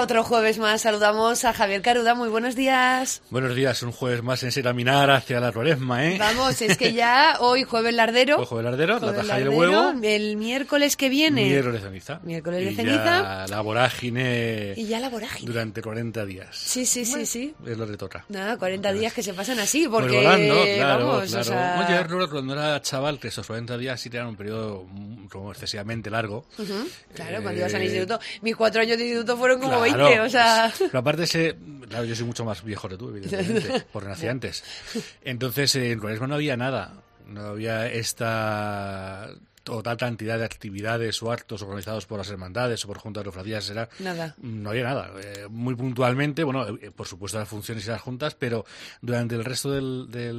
otro jueves más. Saludamos a Javier Caruda. Muy buenos días. Buenos días, un jueves más en caminar hacia la Cuaresma, ¿eh? Vamos, es que ya hoy jueves lardero. Hoy jueves lardero, la taja y el huevo. El miércoles que viene. Miércoles de ceniza. Miércoles de y ceniza. Ya la vorágine. Y ya la vorágine. Durante 40 días. Sí. Es lo que toca. Nada, 40 días que se pasan así, porque... Pues volando, claro, vamos, claro. o sea... Oye, yo recuerdo cuando era chaval que esos 40 días sí eran un periodo como excesivamente largo. Claro, cuando ibas al instituto. Mis 4 años de instituto fueron como Claro, 20, o sea... Pero aparte claro, yo soy mucho más viejo que tú, evidentemente, porque nací antes. Entonces, en Cuaresma no había nada. No había esta total cantidad de actividades o actos organizados por las hermandades o por juntas de cofradías. Nada. No había nada. Muy puntualmente, bueno, por supuesto las funciones y las juntas, pero durante el resto de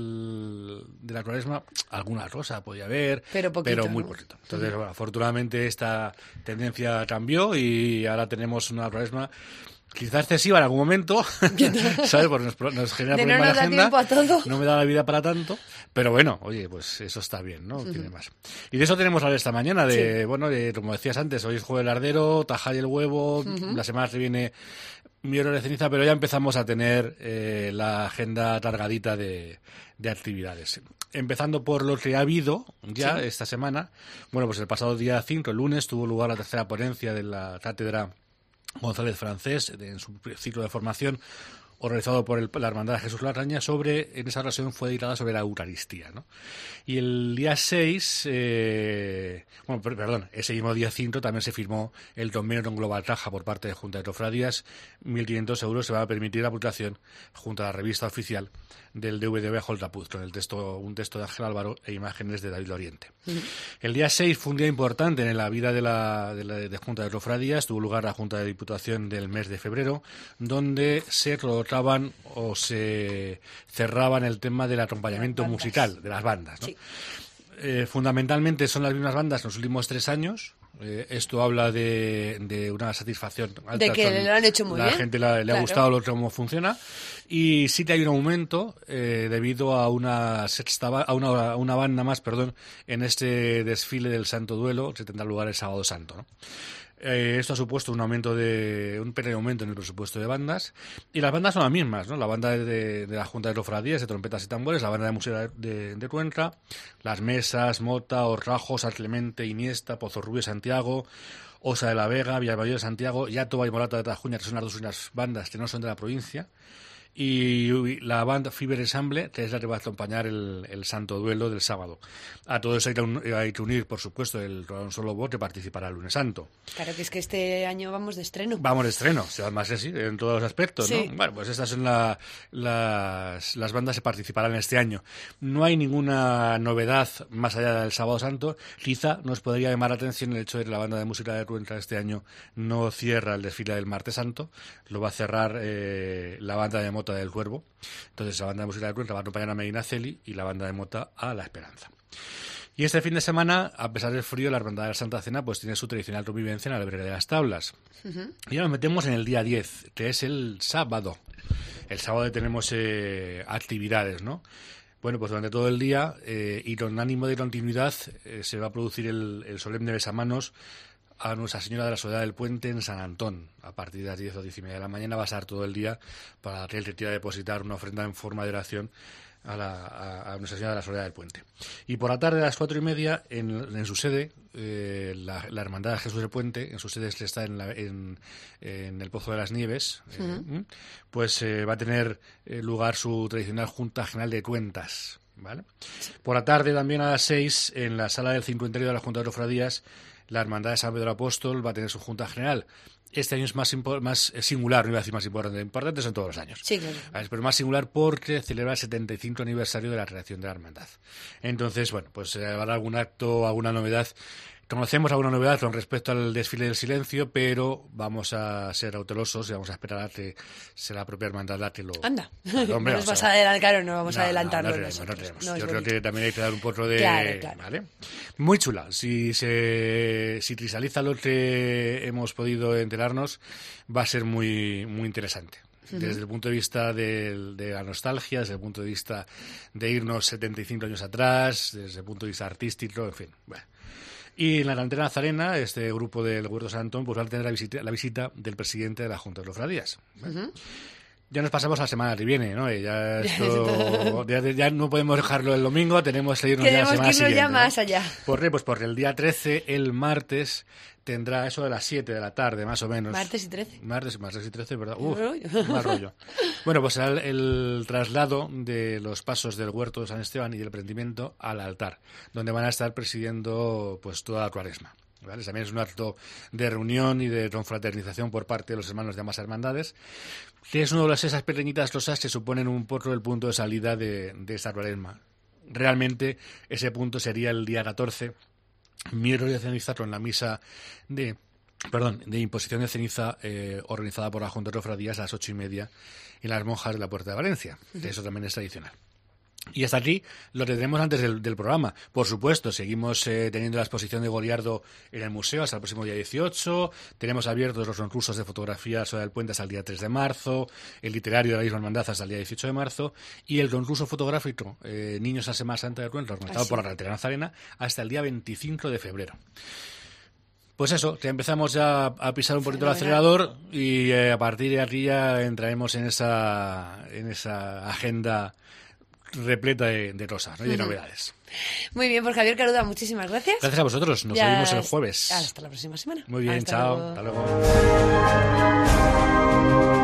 la Cuaresma alguna cosa podía haber, pero muy poquito. Entonces, bueno, afortunadamente esta tendencia cambió y ahora tenemos una Cuaresma quizá excesiva en algún momento, ¿sabes? Porque nos genera problemas de agenda. Tiempo a todo. No me da la vida para tanto, pero bueno, oye, pues eso está bien, ¿no? Tiene más. Y de eso tenemos hablar esta mañana, como decías antes, hoy es jueves lardero, taja y el huevo, la semana que viene miércoles de ceniza, pero ya empezamos a tener la agenda cargadita de actividades. Empezando por lo que ha habido ya esta semana. Bueno, pues el pasado día 5, el lunes, tuvo lugar la tercera ponencia de la cátedra González Francés, en su ciclo de formación, organizado por la Hermandad de Jesús la Raña, en esa ocasión fue dedicada sobre la Eucaristía, ¿no? Y el día 6, ese mismo día 5 también se firmó el convenio con Global Caja por parte de Junta de Cofradías. 1.500 euros se va a permitir la publicación junto a la revista oficial del DVD Holtapuz, con un texto de Ángel Álvaro e imágenes de David Oriente. El día 6 fue un día importante en la vida de Junta de Cofradías. Tuvo lugar la Junta de Diputación del mes de febrero, donde se colocaban o se cerraban el tema del acompañamiento musical de las bandas, ¿no? Sí. Fundamentalmente son las mismas bandas en los últimos 3 años. Esto habla de una satisfacción alta. De que lo han hecho muy bien. La gente le ha gustado cómo funciona. Y sí que hay un aumento debido a una banda más, en este desfile del Santo Duelo que tendrá lugar el Sábado Santo, ¿no? Esto ha supuesto un pequeño aumento en el presupuesto de bandas, y las bandas son las mismas, ¿no? La banda de la Junta de Cofradías de trompetas y tambores, la banda de música de Cuenca, las Mesas, Mota, Orrajo, San Clemente, Iniesta, Pozorrubio, Santiago, Osa de la Vega, Villarmayor de Santiago, Yatoba y Morata de Tajuña, que son las dos únicas bandas que no son de la provincia, y la banda Fiber Ensemble, que es la que va a acompañar el Santo Duelo del sábado. A todo eso hay que unir, por supuesto, el Rodón Solo Voz, que participará el lunes santo. Claro, que es que este año vamos de estreno. Vamos de estreno, además sí, en todos los aspectos, sí. ¿no? Bueno, pues estas son las bandas que participarán este año. No hay ninguna novedad más allá del Sábado Santo. Quizá nos podría llamar la atención el hecho de que la banda de música de Cuenca este año no cierra el desfile del Martes Santo, lo va a cerrar la banda de Mota del Cuervo. Entonces la banda de música de Cuenca va a acompañar a Medina Celi y la banda de Mota a La Esperanza. Y este fin de semana, a pesar del frío, la Hermandad de la Santa Cena pues tiene su tradicional convivencia en la albergue de las Tablas. Y ya nos metemos en el día 10, que es el sábado. El sábado tenemos actividades, ¿no? Bueno, pues durante todo el día y con ánimo de continuidad se va a producir el solemne besamanos a Nuestra Señora de la Soledad del Puente en San Antón. A partir de las 10 o 10 y media de la mañana va a estar todo el día para aquel que quiera depositar una ofrenda en forma de oración a Nuestra Señora de la Soledad del Puente. Y por la tarde a las 4 y media en su sede, la Hermandad de Jesús del Puente, en su sede que está en el Pozo de las Nieves, pues va a tener lugar su tradicional Junta General de Cuentas, ¿vale? Por la tarde también a las 6 en la sala del cincuentenario de la Junta de Cofradías, la Hermandad de San Pedro Apóstol va a tener su Junta General. Este año es más singular, no iba a decir más importante son todos los años. Sí, claro. Pero más singular porque celebra el 75 aniversario de la creación de la hermandad. Entonces, bueno, pues habrá algún acto, alguna novedad. Conocemos alguna novedad con respecto al desfile del silencio, pero vamos a ser cautelosos y vamos a esperar a que sea la propia hermandad la que lo... Anda, hombre, no nos vas a adelantar, no vamos a adelantarlo. No tenemos. Yo creo que también hay que dar un poco de... Claro. ¿Vale? Muy chula. Si cristaliza lo que hemos podido enterarnos, va a ser muy, muy interesante. Desde el punto de vista de la nostalgia, desde el punto de vista de irnos 75 años atrás, desde el punto de vista artístico, en fin, bueno. Y en la Cantera Nazarena, este grupo del Huerto San Antón, pues va a tener la visita del presidente de la Junta de Cofradías. Ya nos pasamos a la semana que viene, ¿no? Ya esto ya no podemos dejarlo el domingo, tenemos que irnos ya la semana siguiente. Ya más allá. ¿Por qué? Pues porque el día 13, el martes, tendrá eso de las 7 de la tarde, más o menos. Martes y 13. Martes y 13, ¿verdad? Más rollo. Bueno, pues será el traslado de los pasos del Huerto de San Esteban y el prendimiento al altar, donde van a estar presidiendo pues toda la Cuaresma. ¿Vale? También es un acto de reunión y de confraternización por parte de los hermanos de ambas hermandades, que es una de esas pequeñitas cosas que suponen un poco el punto de salida de esta Cuaresma. Realmente ese punto sería el día 14, miércoles de ceniza, con la misa de imposición de ceniza organizada por la Junta de Cofradías a las 8:30 en las Monjas de la Puerta de Valencia. Eso también es tradicional. Y hasta aquí lo tendremos antes del programa. Por supuesto, seguimos teniendo la exposición de Goliardo en el museo hasta el próximo día 18. Tenemos abiertos los concursos de fotografía sobre el puente hasta el día 3 de marzo, el literario de la misma hermandad hasta el día 18 de marzo y el concurso fotográfico Niños a Semana Santa de Cuenca, organizado por la Cantera Nazarena, hasta el día 25 de febrero. Pues eso, que empezamos ya a pisar un poquito el acelerador y a partir de aquí ya entraremos en esa agenda repleta de cosas, ¿no? Y de novedades. Muy bien, pues Javier Caruda, muchísimas gracias. Gracias a vosotros, nos oímos el jueves. Hasta la próxima semana. Muy bien, Hasta chao. luego. Hasta luego.